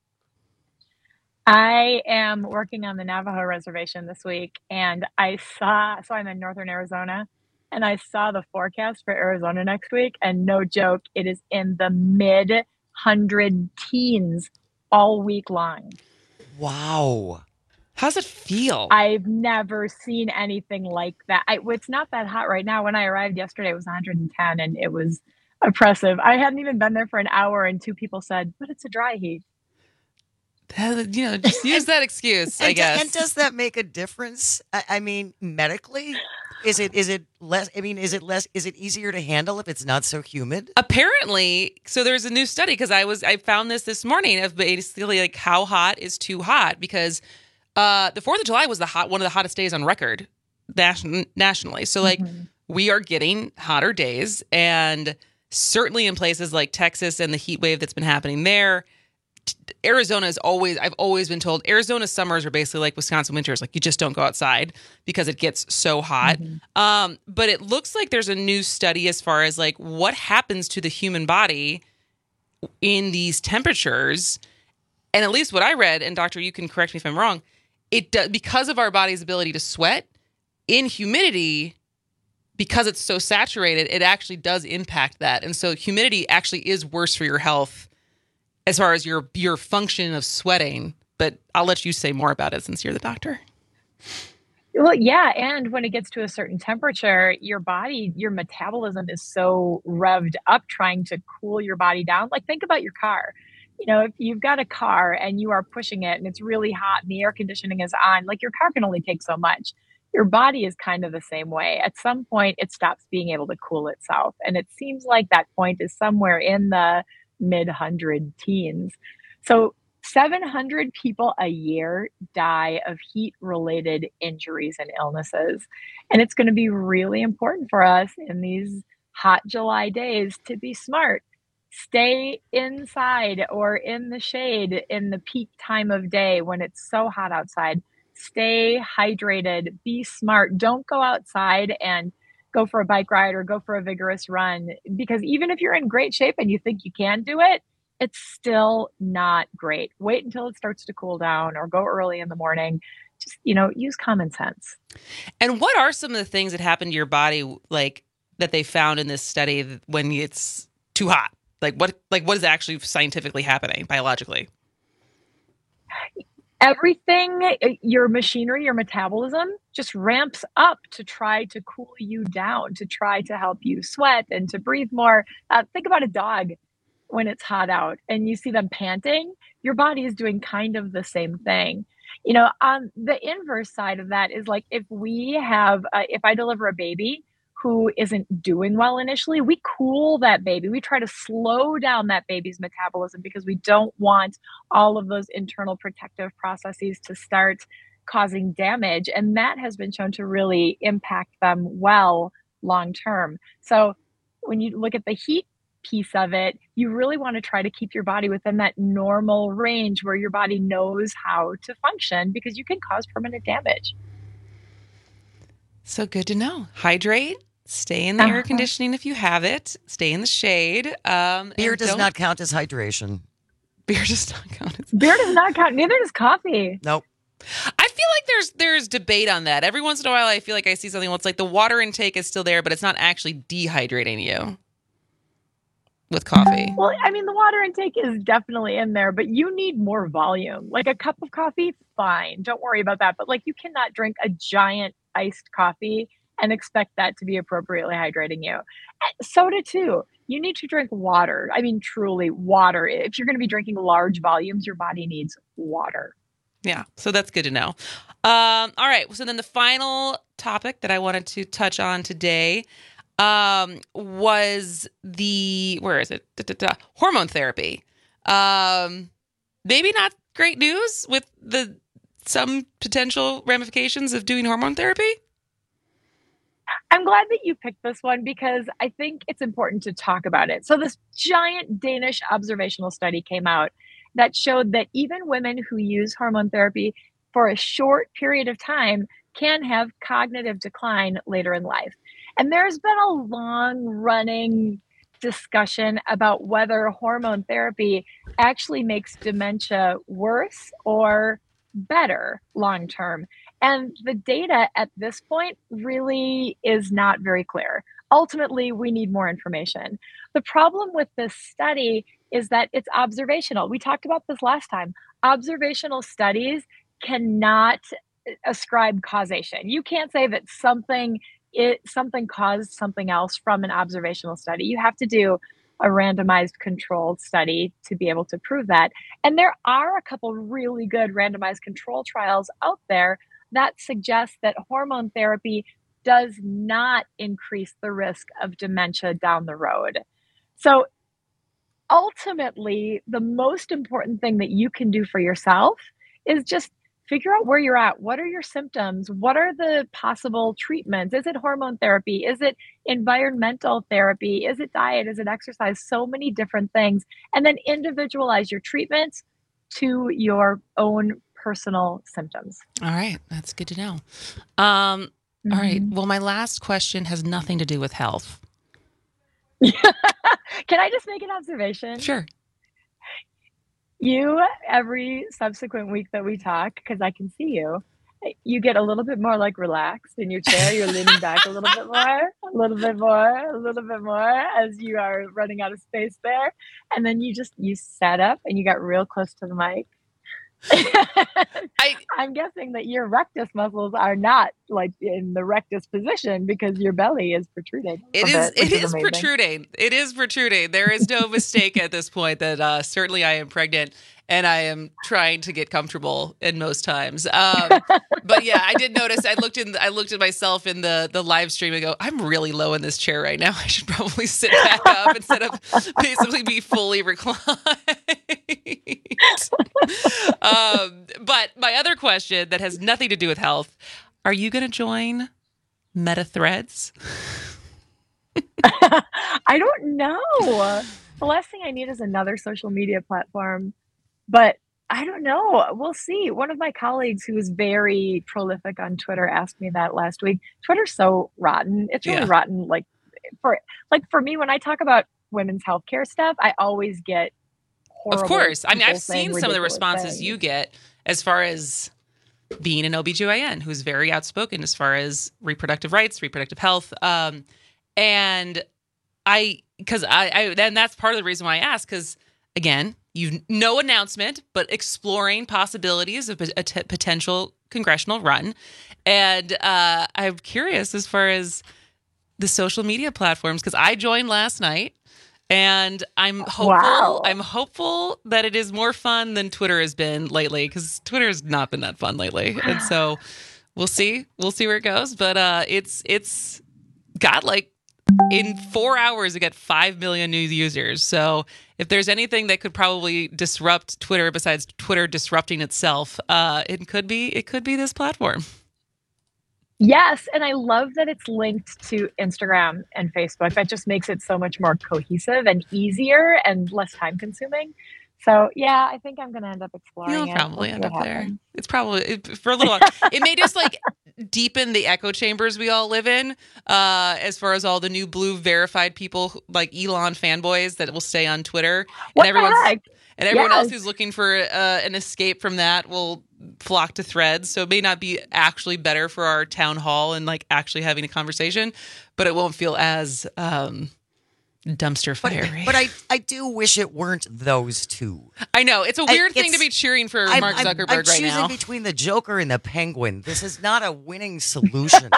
I am working on the Navajo reservation this week, and so I'm in northern Arizona, and I saw the forecast for Arizona next week, and no joke, it is in the mid-100 teens all week long. Wow. How's it feel? I've never seen anything like that. It's not that hot right now. When I arrived yesterday, it was 110 and it was oppressive. I hadn't even been there for an hour and two people said, but it's a dry heat. Just use that excuse, I guess. And does that make a difference? I mean, medically? Is it less? I mean, is it easier to handle if it's not so humid? Apparently, so there's a new study because I found this morning of basically like how hot is too hot, because the 4th of July was one of the hottest days on record nationally. So like we are getting hotter days, and certainly in places like Texas and the heat wave that's been happening there. Arizona I've always been told Arizona's summers are basically like Wisconsin winters. Like you just don't go outside because it gets so hot. But it looks like there's a new study as far as like what happens to the human body in these temperatures. And at least what I read, and doctor, you can correct me if I'm wrong, because of our body's ability to sweat in humidity, because it's so saturated, it actually does impact that. And so humidity actually is worse for your health as far as your function of sweating. But I'll let you say more about it since you're the doctor. Well, yeah. And when it gets to a certain temperature, your metabolism is so revved up trying to cool your body down. Like think about your car. If you've got a car and you are pushing it and it's really hot and the air conditioning is on, like your car can only take so much. Your body is kind of the same way. At some point, it stops being able to cool itself. And it seems like that point is somewhere in the mid-100 teens. So 700 people a year die of heat-related injuries and illnesses. And it's going to be really important for us in these hot July days to be smart. Stay inside or in the shade in the peak time of day when it's so hot outside. Stay hydrated, be smart. Don't go outside and go for a bike ride or go for a vigorous run, because even if you're in great shape and you think you can do it, it's still not great. Wait until it starts to cool down or go early in the morning. Just, use common sense. And what are some of the things that happen to your body, like that they found in this study when it's too hot? What is actually scientifically happening biologically? Everything, your machinery, your metabolism just ramps up to try to cool you down, to try to help you sweat and to breathe more. Think about a dog when it's hot out and you see them panting. Your body is doing kind of the same thing. On the inverse side of that is like if I deliver a baby who isn't doing well initially, we cool that baby. We try to slow down that baby's metabolism because we don't want all of those internal protective processes to start causing damage. And that has been shown to really impact them well long term. So when you look at the heat piece of it, you really want to try to keep your body within that normal range where your body knows how to function, because you can cause permanent damage. So good to know. Hydrate. Stay in the air conditioning if you have it. Stay in the shade. Beer does not count as hydration. Beer does not count. Beer does not count. Neither does coffee. Nope. I feel like there's debate on that. Every once in a while, I feel like I see something where it's like the water intake is still there, but it's not actually dehydrating you with coffee. Well, I mean, the water intake is definitely in there, but you need more volume. Like a cup of coffee, fine. Don't worry about that. But like you cannot drink a giant iced coffee and expect that to be appropriately hydrating you. Soda too. You need to drink water. I mean, truly water. If you're going to be drinking large volumes, your body needs water. Yeah. So that's good to know. All right. So then the final topic that I wanted to touch on today was hormone therapy. Maybe not great news with some potential ramifications of doing hormone therapy. I'm glad that you picked this one because I think it's important to talk about it. So this giant Danish observational study came out that showed that even women who use hormone therapy for a short period of time can have cognitive decline later in life. And there's been a long-running discussion about whether hormone therapy actually makes dementia worse or better long-term. And the data at this point really is not very clear. Ultimately, we need more information. The problem with this study is that it's observational. We talked about this last time. Observational studies cannot ascribe causation. You can't say that something caused something else from an observational study. You have to do a randomized controlled study to be able to prove that. And there are a couple really good randomized control trials out there that suggest that hormone therapy does not increase the risk of dementia down the road. So ultimately, the most important thing that you can do for yourself is just figure out where you're at. What are your symptoms? What are the possible treatments? Is it hormone therapy? Is it environmental therapy? Is it diet? Is it exercise? So many different things. And then individualize your treatments to your own personal symptoms. All right. That's good to know. All right. Well, my last question has nothing to do with health. Can I just make an observation? Sure. You, every subsequent week that we talk, because I can see you, you get a little bit more like relaxed in your chair. You're leaning back a little bit more, a little bit more, a little bit more as you are running out of space there. And then you sat up and you got real close to the mic. I'm guessing that your rectus muscles are not like in the rectus position because your belly is protruding. It is protruding. It is protruding. There is no mistake at this point that certainly I am pregnant and I am trying to get comfortable in most times. But yeah, I did notice. I looked at myself in the live stream and go, I'm really low in this chair right now. I should probably sit back up instead of basically be fully reclined. But my other question that has nothing to do with health, are you going to join Meta Threads? I don't know. The last thing I need is another social media platform, but I don't know. We'll see. One of my colleagues who is very prolific on Twitter asked me that last week. Twitter's so rotten. It's really rotten. Like for me, when I talk about women's healthcare stuff, I always get horrible. Of course. I mean, I've seen some of the responses you get as far as being an OBGYN who's very outspoken as far as reproductive rights, reproductive health. And then that's part of the reason why I asked, because again, you've no announcement, but exploring possibilities of a potential congressional run. And I'm curious as far as the social media platforms, because I joined last night. And I'm hopeful. Wow. I'm hopeful that it is more fun than Twitter has been lately, because Twitter has not been that fun lately. And so we'll see. We'll see where it goes. But it's got like in 4 hours it got 5 million new users. So if there's anything that could probably disrupt Twitter besides Twitter disrupting itself, it could be this platform. Yes, and I love that it's linked to Instagram and Facebook. That just makes it so much more cohesive and easier and less time consuming. So yeah, I think I'm going to end up exploring it. You'll probably end up there. It's probably for a little while. It may just like deepen the echo chambers we all live in, as far as all the new blue verified people like Elon fanboys that will stay on Twitter. What the heck? And everyone else who's looking for an escape from that will flock to Threads. So it may not be actually better for our town hall and like actually having a conversation, but it won't feel as dumpster fiery. But I do wish it weren't those two. I know. It's a weird thing to be cheering for Mark Zuckerberg I'm right now. choosing between the Joker and the Penguin. This is not a winning solution.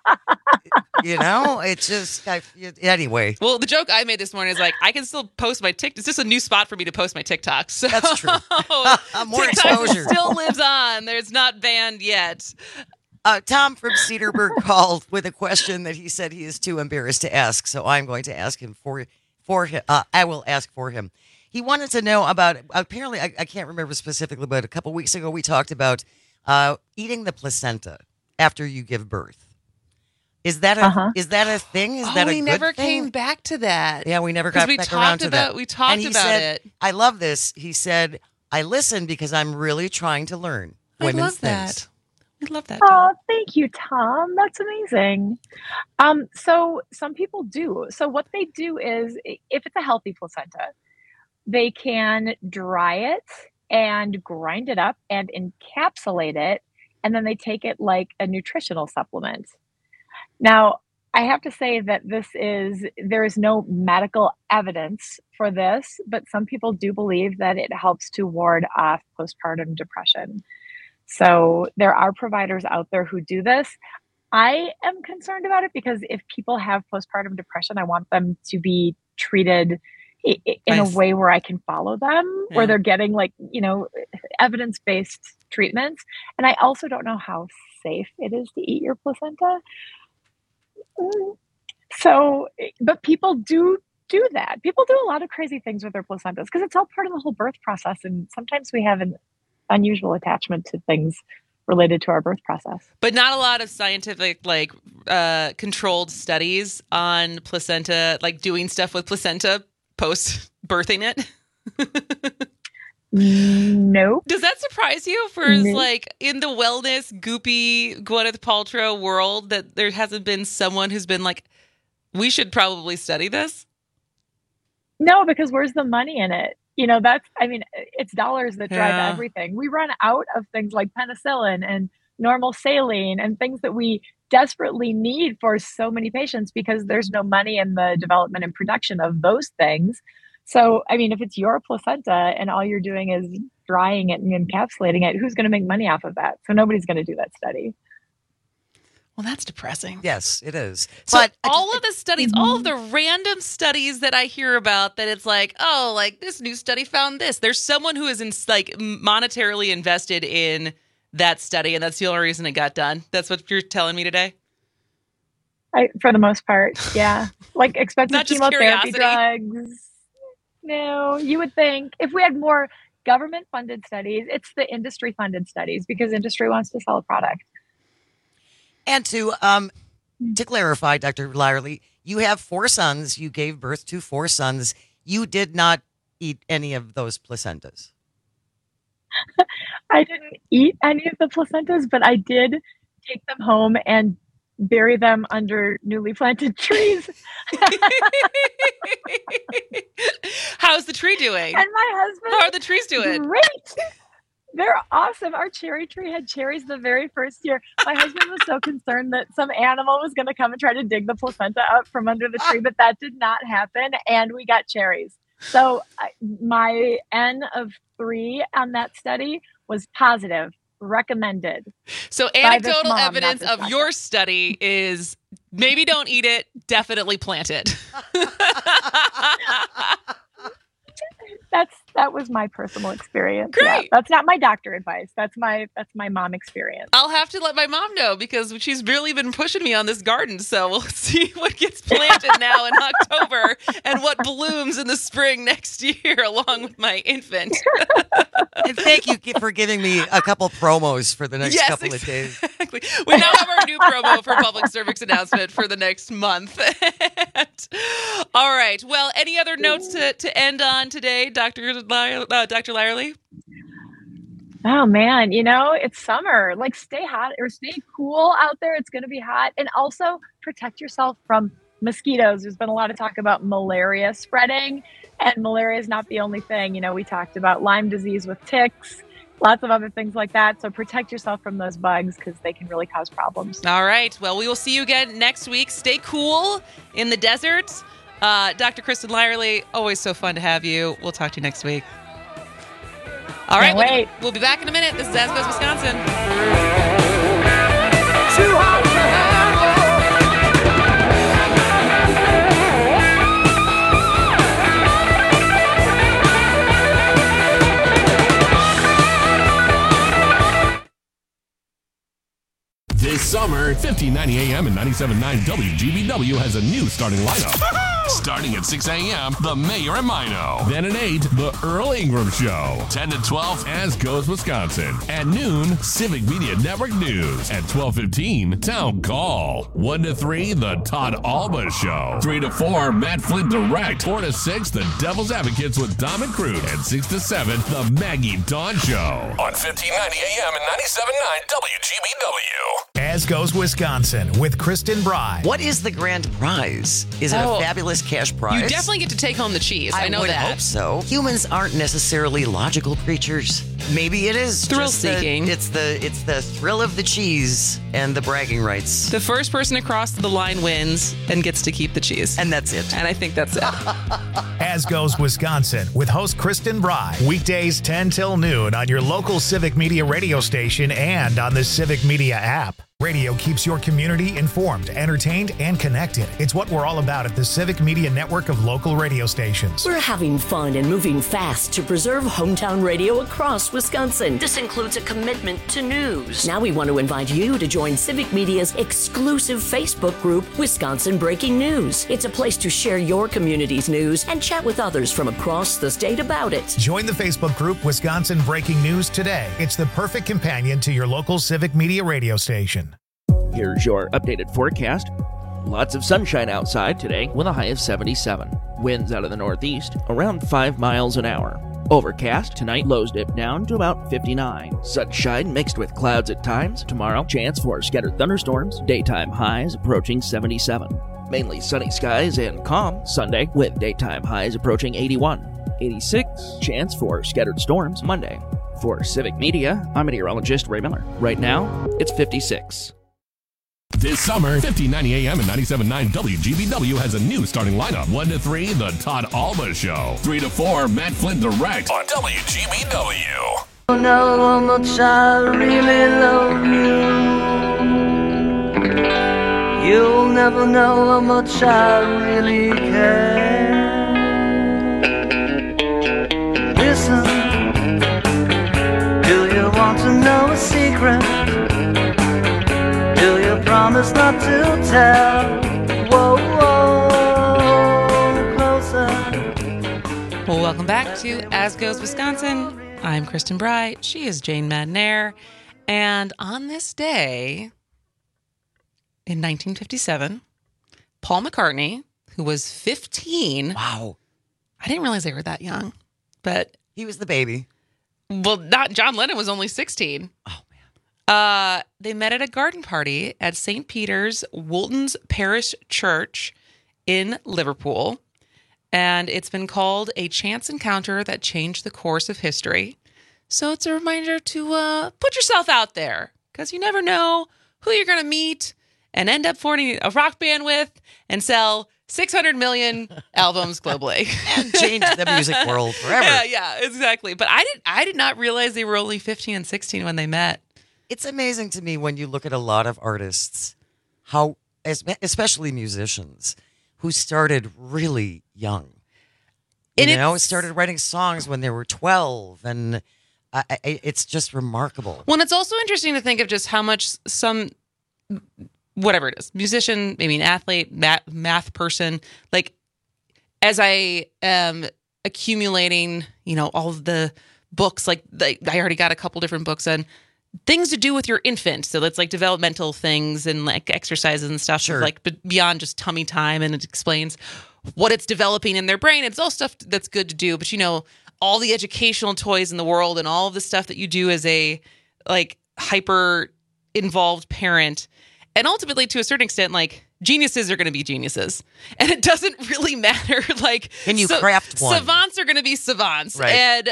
You know, it's just anyway. Well, the joke I made this morning is like, I can still post my TikTok. It's just a new spot for me to post my TikToks. So that's true. More TikTok exposure still lives on. It's not banned yet. Tom from Cedarburg called with a question that he said he is too embarrassed to ask. So I'm going to ask him for him. I will ask for him. He wanted to know about, apparently, I can't remember specifically, but a couple weeks ago we talked about eating the placenta after you give birth. Is that a thing? Is that a we good never thing? Came back to that. Yeah, we never got back around to that. We talked about it. I love this. He said, I listen because I'm really trying to learn women's things. I love that. Oh, thank you, Tom. That's amazing. So some people do. So what they do is, if it's a healthy placenta, they can dry it and grind it up and encapsulate it, and then they take it like a nutritional supplement. Now, I have to say that there is no medical evidence for this, but some people do believe that it helps to ward off postpartum depression. So there are providers out there who do this. I am concerned about it because if people have postpartum depression, I want them to be treated in a way where I can follow them, where they're getting like, evidence-based treatments. And I also don't know how safe it is to eat your placenta. So, but people do that. People do a lot of crazy things with their placentas because it's all part of the whole birth process. And sometimes we have an unusual attachment to things related to our birth process. But not a lot of scientific, controlled studies on placenta, like doing stuff with placenta post-birthing it? Nope. Does that surprise you in the wellness, goopy Gwyneth Paltrow world that there hasn't been someone who's been like, we should probably study this? No, because where's the money in it? It's dollars that drive everything. We run out of things like penicillin and normal saline and things that we desperately need for so many patients because there's no money in the development and production of those things. So, if it's your placenta and all you're doing is drying it and encapsulating it, who's going to make money off of that? So nobody's going to do that study. Well, that's depressing. Yes, it is. So but all of the studies, all of the random studies that I hear about that it's like, this new study found this. There's someone who is monetarily invested in that study, and that's the only reason it got done. That's what you're telling me today? For the most part, yeah. Like expensive Not just chemotherapy curiosity. drugs. No, you would think if we had more government-funded studies, it's the industry-funded studies because industry wants to sell a product. And to clarify, Dr. Lyerly, you have 4 sons. You gave birth to 4 sons. You did not eat any of those placentas. I didn't eat any of the placentas, but I did take them home and bury them under newly planted trees. How's the tree doing? And my husband. How are the trees doing? Great. They're awesome. Our cherry tree had cherries the very first year. My husband was so concerned that some animal was going to come and try to dig the placenta up from under the tree, but that did not happen, and we got cherries. So my N of 3 on that study was positive, recommended. So anecdotal evidence of your study is maybe don't eat it, definitely plant it. That was my personal experience. Great. Yeah, that's not my doctor advice. That's my mom experience. I'll have to let my mom know because she's really been pushing me on this garden. So we'll see what gets planted now in October and what blooms in the spring next year along with my infant. And thank you for giving me a couple promos for the next couple of days. Exactly. We now have our new promo for public service announcement for the next month. All right. Well, any other notes to end on today, Dr. Lyerly? Oh man, it's summer. Like stay hot or stay cool out there. It's going to be hot. And also protect yourself from mosquitoes. There's been a lot of talk about malaria spreading, and malaria is not the only thing. We talked about Lyme disease with ticks, lots of other things like that. So protect yourself from those bugs because they can really cause problems. All right. Well, we will see you again next week. Stay cool in the desert. Dr. Kristen Lyerly, always so fun to have you. We'll talk to you next week. All right. We'll be back in a minute. This is As Goes Wisconsin. Too hot to This summer, 1590 AM and 97.9 WGBW has a new starting lineup. Starting at 6 a.m., The Mayor and Mino. Then at 8, The Earl Ingram Show. 10 to 12, As Goes Wisconsin. At noon, Civic Media Network News. At 12:15, Town Call. 1 to 3, The Todd Alba Show. 3 to 4, Matt Flint Direct. 4 to 6, The Devil's Advocates with Dom and Crute. And 6 to 7, The Maggie Dawn Show. On 1590 AM and 97.9 WGBW. As Goes Wisconsin with Kristen Bry. What is the grand prize? Is it a fabulous cash prize? You definitely get to take home the cheese. I know would that. Hope so. Humans aren't necessarily logical creatures. Maybe it is thrill just seeking. It's the thrill of the cheese and the bragging rights. The first person across the line wins and gets to keep the cheese. And that's it. And I think that's it. As Goes Wisconsin with host Kristen Bry. Weekdays 10 till noon on your local Civic Media radio station and on the Civic Media app. Radio keeps your community informed, entertained, and connected. It's what we're all about at the Civic Media network of local radio stations. We're having fun and moving fast to preserve hometown radio across Wisconsin. This includes a commitment to news. Now we want to invite you to join Civic Media's exclusive Facebook group, Wisconsin Breaking News. It's a place to share your community's news and chat with others from across the state about it. Join the Facebook group Wisconsin Breaking News today. It's the perfect companion to your local Civic Media radio station. Here's your updated forecast. Lots of sunshine outside today with a high of 77. Winds out of the northeast around 5 miles an hour. Overcast tonight, lows dip down to about 59. Sunshine mixed with clouds at times. Tomorrow, chance for scattered thunderstorms. Daytime highs approaching 77. Mainly sunny skies and calm Sunday with daytime highs approaching 81. 86, chance for scattered storms Monday. For Civic Media, I'm meteorologist Ray Miller. Right now, it's 56. This summer, 1590 AM and 97.9 WGBW has a new starting lineup. 1 to 3, The Todd Alba Show. 3 to 4, Matt Flynn Direct on WGBW. You'll know how much I really love you. You'll never know how much I really care. Listen, do you want to know a secret? Do you promise not to tell? Whoa, whoa, closer. Well, welcome back to As Goes Wisconsin. I'm Kristen Bry. She is Jane Madnair. And on this day, in 1957, Paul McCartney, who was 15. Wow. I didn't realize they were that young, but he was the baby. Well, not John Lennon was only 16. Oh, they met at a garden party at St. Peter's Woolton's Parish Church in Liverpool. And it's been called a chance encounter that changed the course of history. So it's a reminder to put yourself out there, because you never know who you're going to meet and end up forming a rock band with and sell 600 million albums globally. And change the music world forever. Yeah, exactly. But I did not realize they were only 15 and 16 when they met. It's amazing to me when you look at a lot of artists, how, especially musicians, who started really young. Started writing songs when they were 12, and it's just remarkable. Well, and it's also interesting to think of just how much some, whatever it is, musician, maybe an athlete, math person, like, as I am accumulating, all of the books, like I already got a couple different books on things to do with your infant. So that's like developmental things and like exercises and stuff. Sure. Like beyond just tummy time, and it explains what it's developing in their brain. It's all stuff that's good to do. But all the educational toys in the world and all of the stuff that you do as a like hyper involved parent. And ultimately, to a certain extent, like geniuses are going to be geniuses, and it doesn't really matter. Like, can you craft one? Savants are going to be savants, right? And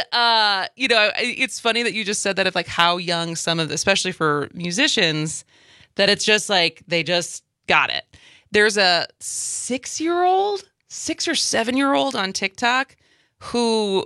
it's funny that you just said that of like how young some of, especially for musicians, that it's just like they just got it. There's a 6 or 7-year-old on TikTok who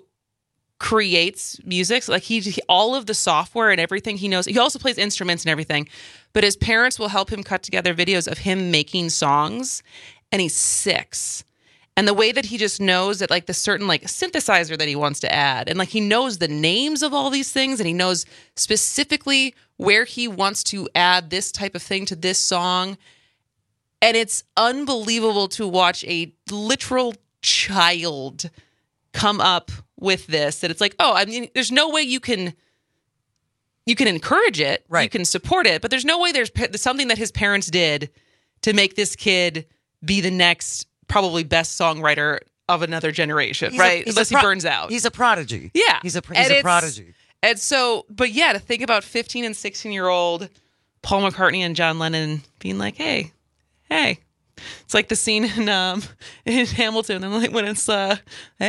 creates music. So like he all of the software and everything he knows. He also plays instruments and everything, but his parents will help him cut together videos of him making songs, and he's 6. And the way that he just knows that like the certain like synthesizer that he wants to add, and like he knows the names of all these things, and he knows specifically where he wants to add this type of thing to this song. And it's unbelievable to watch a literal child come up with this, that it's like, oh, I mean, there's no way you can encourage it, right? You can support it, but there's no way there's something that his parents did to make this kid be the next probably best songwriter of another generation, right? Unless he burns out. He's a prodigy. Yeah. He's a prodigy. And so, but yeah, to think about 15 and 16-year-old Paul McCartney and John Lennon being like, hey. It's like the scene in Hamilton, and like when it's, hey,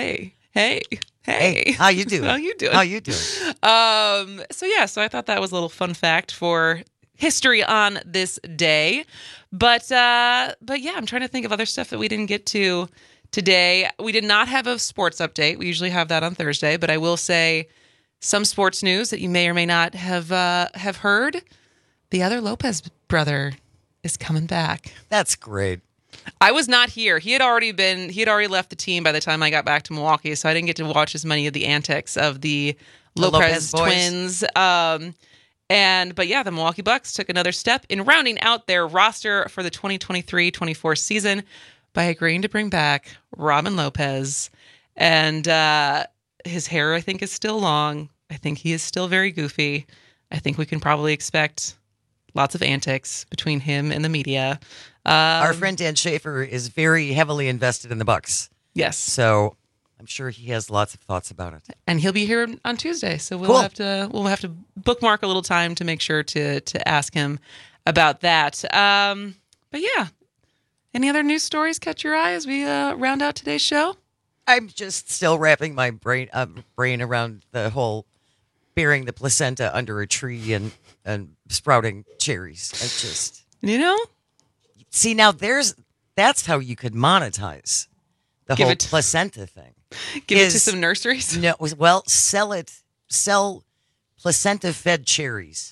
Hey. How you doing? How you doing? How you doing? So I thought that was a little fun fact for history on this day. But yeah, I'm trying to think of other stuff that we didn't get to today. We did not have a sports update. We usually have that on Thursday, but I will say some sports news that you may or may not have heard. The other Lopez brother is coming back. That's great. I was not here. He had already left the team by the time I got back to Milwaukee, so I didn't get to watch as many of the antics of the Lopez twins. But yeah, the Milwaukee Bucks took another step in rounding out their roster for the 2023-24 season by agreeing to bring back Robin Lopez. And his hair, I think, is still long. I think he is still very goofy. I think we can probably expect lots of antics between him and the media. Our friend Dan Schaefer is very heavily invested in the Bucks. Yes. So I'm sure he has lots of thoughts about it. And he'll be here on Tuesday. So we'll have to bookmark a little time to make sure to ask him about that. But yeah. Any other news stories catch your eye as we round out today's show? I'm just still wrapping my brain around the whole burying the placenta under a tree and sprouting cherries. I just, see, now that's how you could monetize the whole placenta thing. Give it to some nurseries? No, well, sell placenta-fed cherries.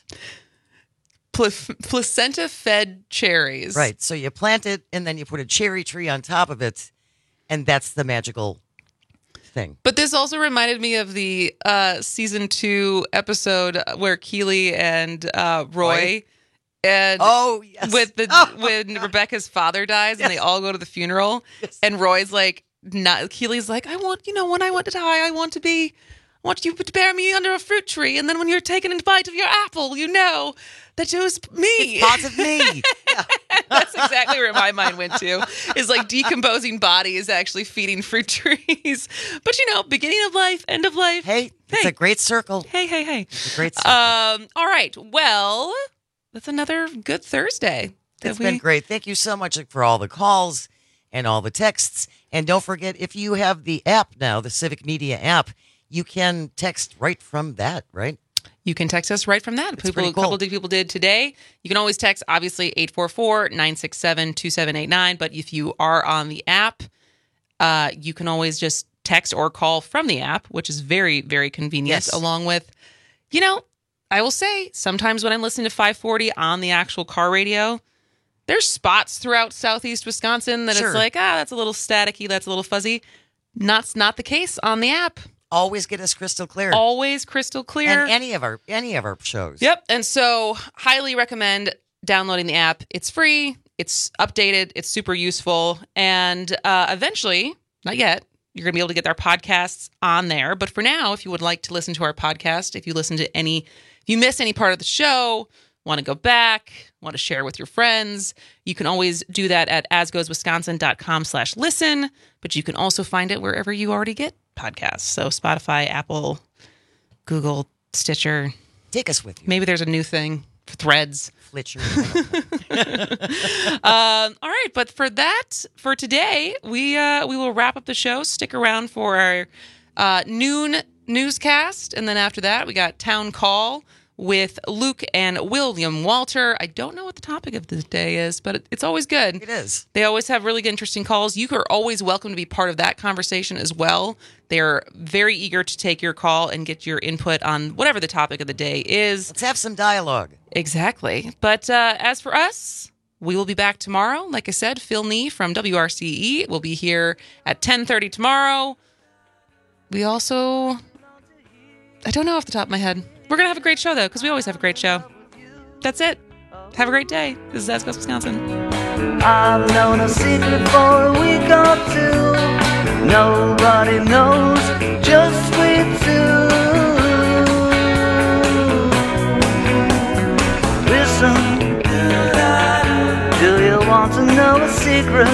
Placenta-fed cherries. Right, so you plant it, and then you put a cherry tree on top of it, and that's the magical thing. But this also reminded me of the season 2 episode where Keely and Roy... And when Rebecca's father dies and they all go to the funeral, and Roy's like, Keely's like, when I want to die, I want you to bury me under a fruit tree, and then when you're taking a bite of your apple, you know that it was me. It's part of me. That's exactly where my mind went to. Is like decomposing body is actually feeding fruit trees. But beginning of life, end of life. Hey, it's a great circle. Hey. It's a great circle. All right. Well, that's another good Thursday. It's been great. Thank you so much for all the calls and all the texts. And don't forget, if you have the app now, the Civic Media app, you can text right from that, right? You can text us right from that. It's pretty cool. A couple of people did today. You can always text, obviously, 844-967-2789. But if you are on the app, you can always just text or call from the app, which is very, very convenient. Yes. Along with, I will say, sometimes when I'm listening to 540 on the actual car radio, there's spots throughout southeast Wisconsin that It's like, that's a little staticky, that's a little fuzzy. That's not the case on the app. Always get us crystal clear. Always crystal clear. And any of our shows. Yep. And so highly recommend downloading the app. It's free. It's updated. It's super useful. And eventually, not yet, you're going to be able to get our podcasts on there. But for now, if you would like to listen to our podcast, if you miss any part of the show, want to go back, want to share with your friends, you can always do that at asgoeswisconsin.com/listen. But you can also find it wherever you already get podcasts. So Spotify, Apple, Google, Stitcher. Take us with you. Maybe there's a new thing. Threads. Flitcher. All right. But for today, we will wrap up the show. Stick around for our noon newscast. And then after that, we got Town Call with Luke and William Walter. I don't know what the topic of the day is, but it's always good. It is. They always have really good, interesting calls. You are always welcome to be part of that conversation as well. They're very eager to take your call and get your input on whatever the topic of the day is. Let's have some dialogue. Exactly. But as for us, we will be back tomorrow. Like I said, Phil Nee from WRCE will be here at 10:30 tomorrow. We also... I don't know off the top of my head. We're going to have a great show, though, because we always have a great show. That's it. Have a great day. This is As Goes Wisconsin. I've known a secret for a week or two. Nobody knows, just we two. Listen, do you want to know a secret?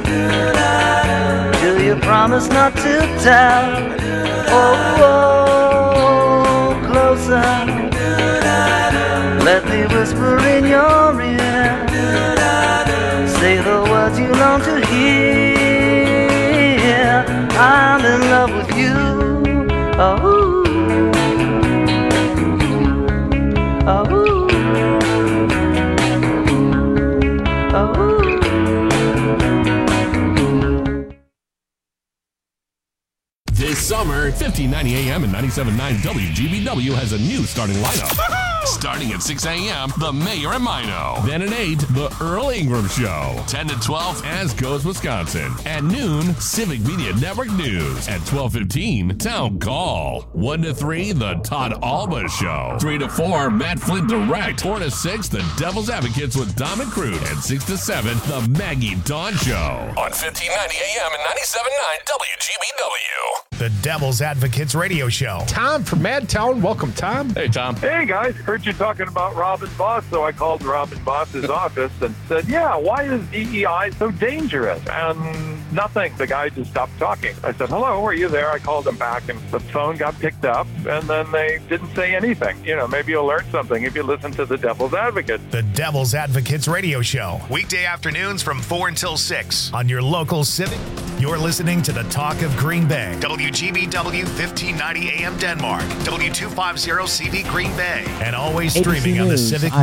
Do you promise not to tell? Oh, closer. Let me whisper in your ear. Say the words you long to hear. I'm in love with you. Oh, oh, oh. This summer, 1590 AM and 97.9 WGBW has a new starting lineup. Starting at 6 a.m., The Mayor and Mino. Then at 8, The Earl Ingram Show. 10 to 12, As Goes Wisconsin. At noon, Civic Media Network News. At 12:15, Town Call. 1 to 3, The Todd Alba Show. 3 to 4, Matt Flint Direct. 4 to 6, The Devil's Advocates with Dom and Crude. And 6 to 7, The Maggie Dawn Show. On 1590 AM and 97.9 WGBW. The Devil's Advocates radio show. Tom from Madtown. Welcome, Tom. Hey, Tom. Hey, guys. Heard you talking about Robin Boss, so I called Robin Boss's office and said, yeah, why is DEI so dangerous? And nothing. The guy just stopped talking. I said, hello, are you there? I called him back, and the phone got picked up, and then they didn't say anything. You know, maybe you'll learn something if you listen to The Devil's Advocate. The Devil's Advocates radio show. Weekday afternoons from 4 until 6 on your local Civic. You're listening to the Talk of Green Bay. WGBW 1590 AM Denmark. W250 CV Green Bay. And always streaming on the Civic